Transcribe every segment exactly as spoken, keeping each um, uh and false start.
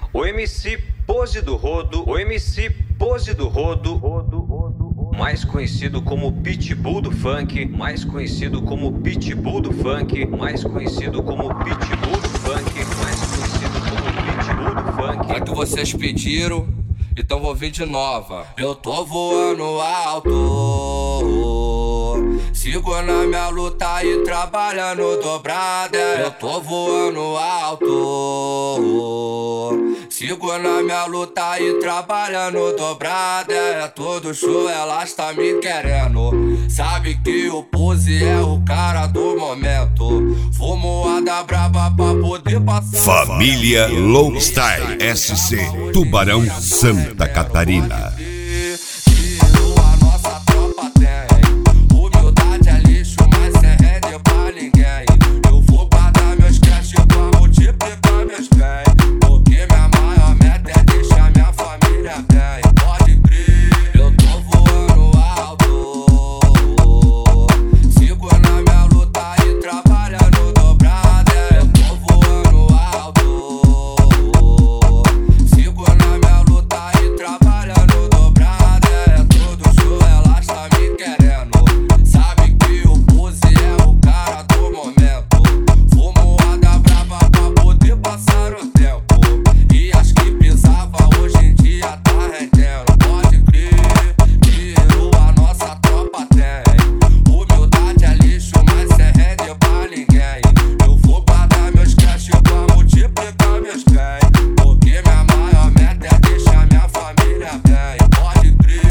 O M C Pose do Rodo, o M C Pose do Rodo, mais conhecido como Pitbull do Funk, mais conhecido como Pitbull do Funk, mais conhecido como Pitbull do Funk, mais conhecido como Pitbull do Funk. É que vocês pediram, então vou vir de nova. Eu tô voando alto, sigo na minha luta e trabalhando dobrada. Eu tô voando alto, sigo na minha luta e trabalhando dobrada. É todo show, elas tá me querendo. Sabe que o Pose é o cara do momento. Fumoada braba pra poder passar. Família Lowstyle S C Tubarão, Santa Catarina. A nossa tropa tem humildade é lixo, mas sem render pra ninguém. Eu vou guardar meus cash pra multiplicar meus bens, porque minha maior meta é deixar minha família bem. Pode crer, eu tô voando alto, sigo na minha luta e trabalhando dobrada. Eu tô voando alto, sigo na minha luta e trabalhando dobrada. É todo show, elas tá me querendo. Sabe que o Pose é o cara do momento. Fumoada brava pra poder passar o tempo, e as que pisava hoje em dia tá rendendo. Pode crer, dinheiro a nossa tropa tem. Humildade é lixo, mas sem render pra ninguém. Eu vou guardar meus cash pra multiplicar meus bens, porque minha maior meta é deixar minha família bem. Pode crer.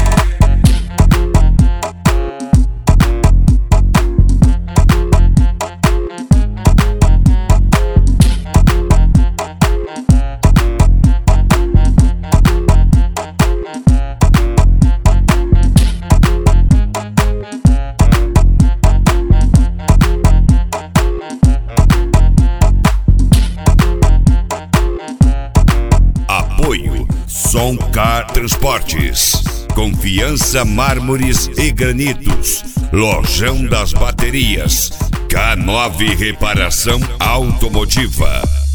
Apoio Soncar Transportes, Confiança Mármores e Granitos, Lojão das Baterias, K nove Reparação Automotiva.